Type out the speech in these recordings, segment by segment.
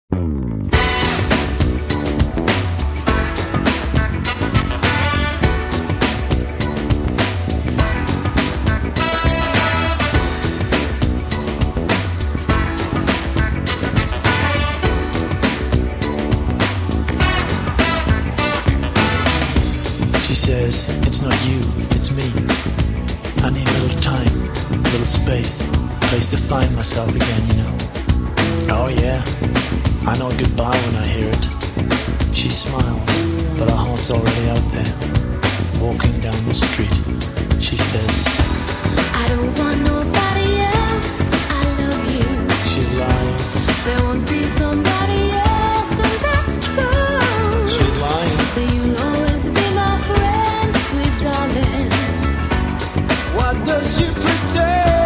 She says, it's not you, it's me. I need a little time, a little space, a place to find myself again, you know. Oh yeah, I know goodbye when I hear it. She smiles, but her heart's already out there. Walking down the street, she says, I don't want nobody else, I love you. She's lying. There won't be somebody else, and that's true. She's lying. So you'll always be my friend, sweet darling. What does she pretend?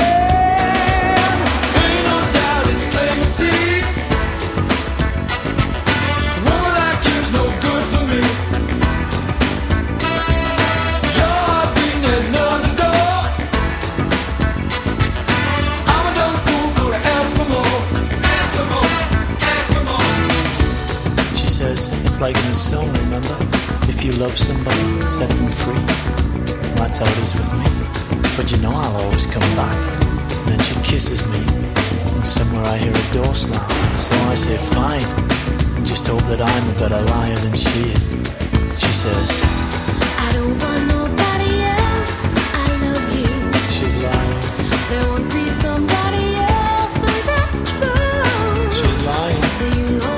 Ain't no doubt it's plain to see. Woman like you's no good for me. Your heart beating at another door. I'm a dumb fool for to ask for more. Ask for more, ask for more. She says, it's like in the song, remember? If you love somebody, set them free. That's how it is with me. But you know I'll always come back. And then she kisses me, and somewhere I hear a door slam. So I say fine, and just hope that I'm a better liar than she is. She says, I don't want nobody else, I love you. she's lying. There won't be somebody else, and that's true. She's lying. So you'll